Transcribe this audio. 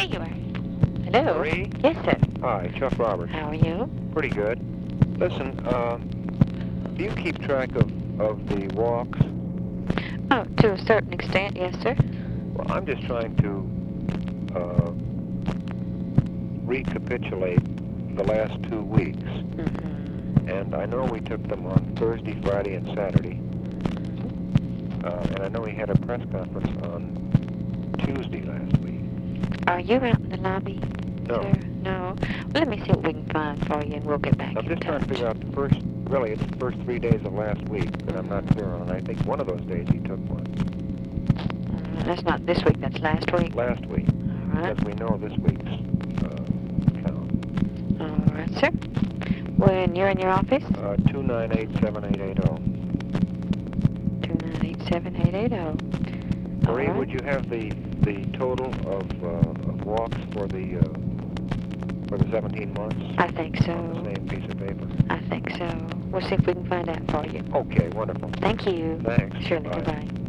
There you are. Hello. Marie? Yes, sir. Hi, Chuck Roberts. How are you? Pretty good. Listen, do you keep track of the walks? Oh, to a certain extent, yes, sir. Well, I'm just trying to recapitulate the last 2 weeks. Mm-hmm. And I know we took them on Thursday, Friday, and Saturday. And I know we had a press conference on Tuesday last week. Are you out in the lobby, No. sir? No. Well, let me see what we can find for you, and we'll get back I'm in just trying to touch. figure out it's the first 3 days of last week that I'm not clear on. And I think one of those days he took one. That's not this week, that's last week. Last week. All right. Because we know this week's count. All right, sir. When you're in your office? 298-7880. 298-7880. Marie, All right. would you have the total of walks for the 17 months? I think so. On the same piece of paper. I think so. We'll see if we can find out for you. Okay, wonderful. Thank you. Thanks. Surely. Bye. Goodbye.